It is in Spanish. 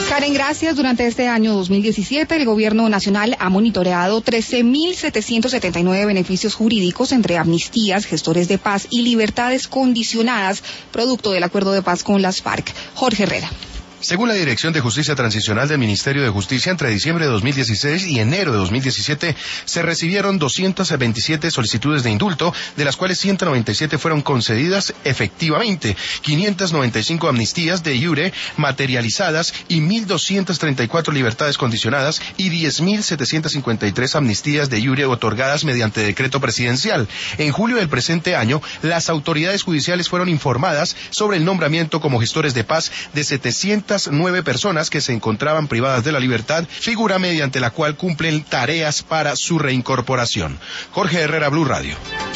Karen, gracias. Durante este año 2017, el Gobierno Nacional ha monitoreado 13.779 beneficios jurídicos entre amnistías, gestores de paz y libertades condicionadas, producto del acuerdo de paz con las FARC. Jorge Herrera. Según la Dirección de Justicia Transicional del Ministerio de Justicia, entre diciembre de 2016 y enero de 2017 se recibieron 227 solicitudes de indulto, de las cuales 197 fueron concedidas efectivamente, 595 amnistías de iure materializadas y 1.234 libertades condicionadas y 10.753 amnistías de iure otorgadas mediante decreto presidencial. En julio del presente año, las autoridades judiciales fueron informadas sobre el nombramiento como gestores de paz de 709 personas que se encontraban privadas de la libertad, figura mediante la cual cumplen tareas para su reincorporación. Jorge Herrera, Blue Radio.